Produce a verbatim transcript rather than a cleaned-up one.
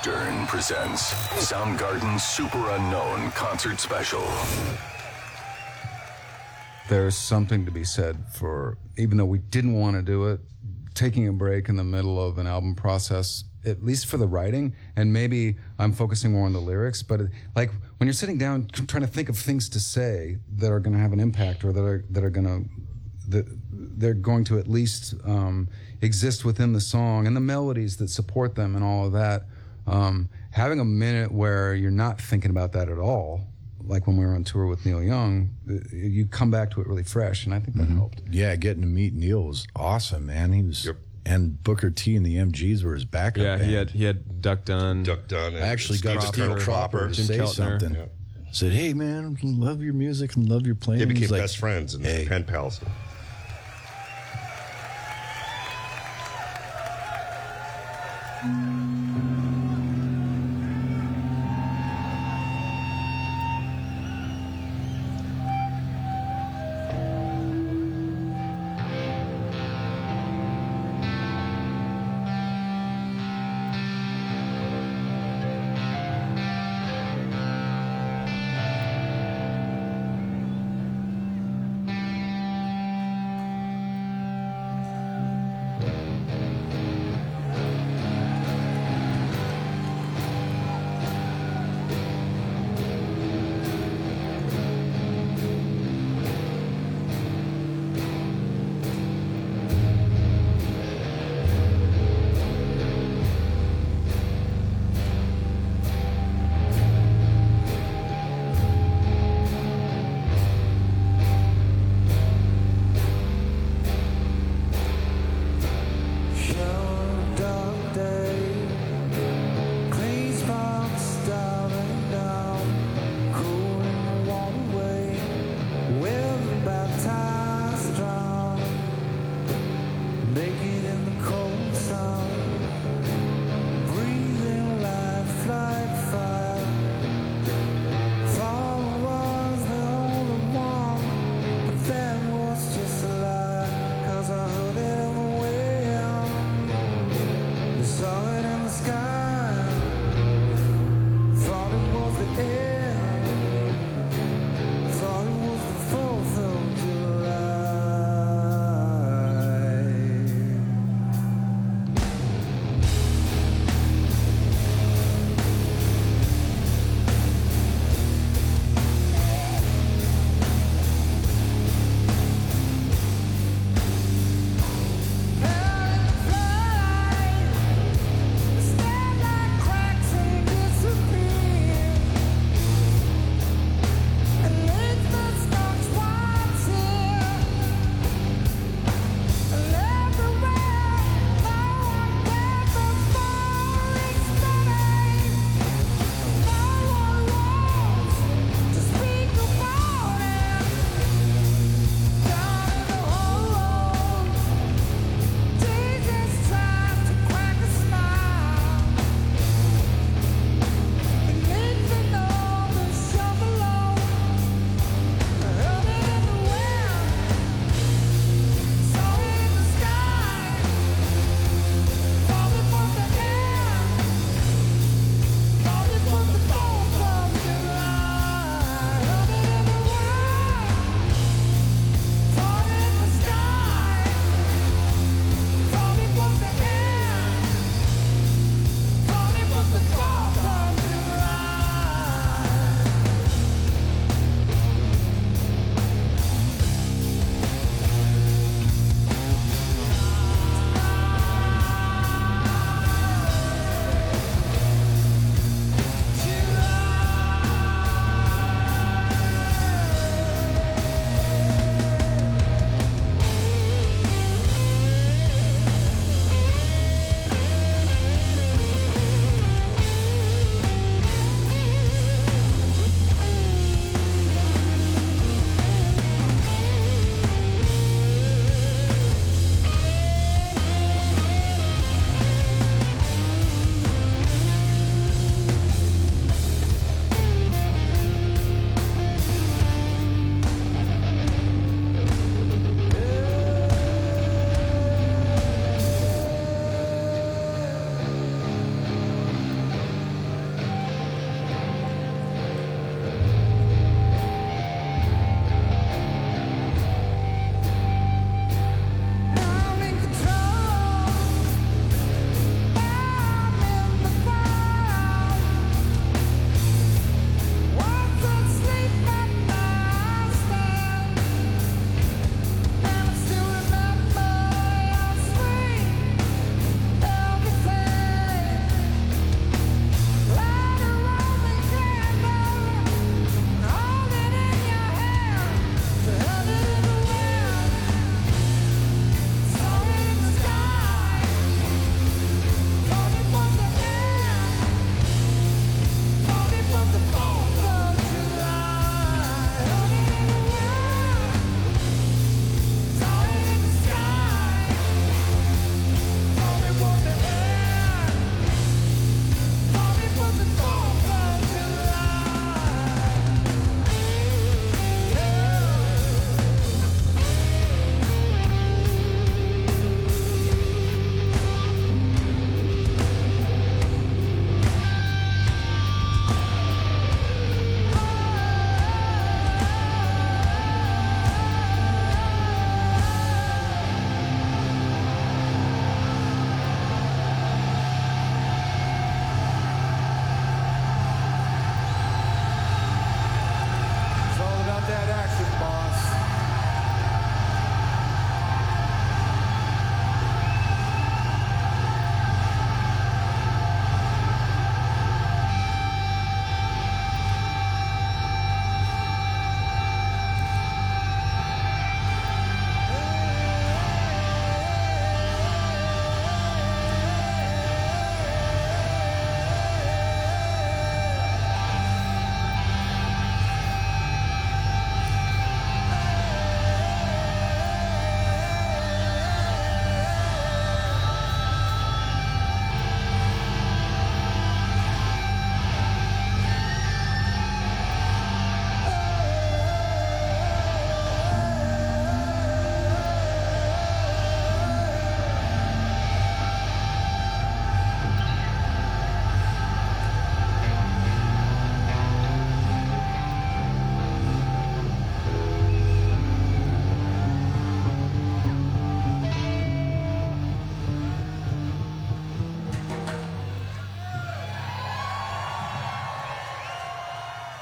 Stern presents Soundgarden Super Unknown Concert Special. There's something to be said for, even though we didn't want to do it, taking a break in the middle of an album process, at least for the writing, and maybe I'm focusing more on the lyrics, but it, like when you're sitting down trying to think of things to say that are going to have an impact, or that are that are going to that they're going to at least um, exist within the song, and the melodies that support them and all of that, um, having a minute where you're not thinking about that at all, like when we were on tour with Neil Young, you come back to it really fresh, and I think that mm-hmm. helped. Yeah, getting to meet Neil was awesome, man. He was, yep. and Booker T and the M Gs were his backup Yeah, band. he had he had Duck Dunn. Duck Dunn. I actually got Steve Steve Cropper, Cropper to Jim say Keltner. something. Yeah. Said, "Hey, man, love your music and love your playing." They became He's like, best friends and hey. pen pals.